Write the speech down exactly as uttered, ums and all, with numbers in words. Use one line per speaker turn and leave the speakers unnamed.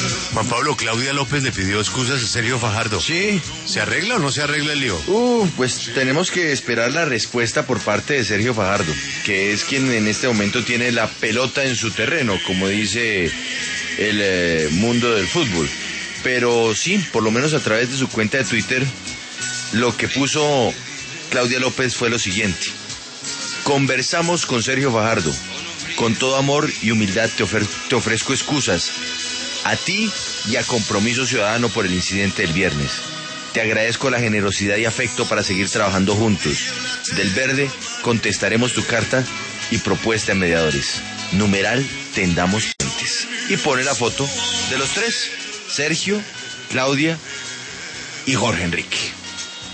Juan Pablo, Claudia López le pidió excusas a Sergio Fajardo.
Sí.
¿Se arregla o no se arregla el lío?
Uh, pues tenemos que esperar la respuesta por parte de Sergio Fajardo, que es quien en este momento tiene la pelota en su terreno, como dice el eh, mundo del fútbol. Pero sí, por lo menos a través de su cuenta de Twitter, lo que puso Claudia López fue lo siguiente: conversamos con Sergio Fajardo. Con todo amor y humildad te, ofer- te ofrezco excusas a ti y a Compromiso Ciudadano por el incidente del viernes. Te agradezco la generosidad y afecto para seguir trabajando juntos. Del Verde contestaremos tu carta y propuesta de mediadores. Numeral tendamos puentes. Y pone la foto de los tres: Sergio, Claudia y Jorge Enrique.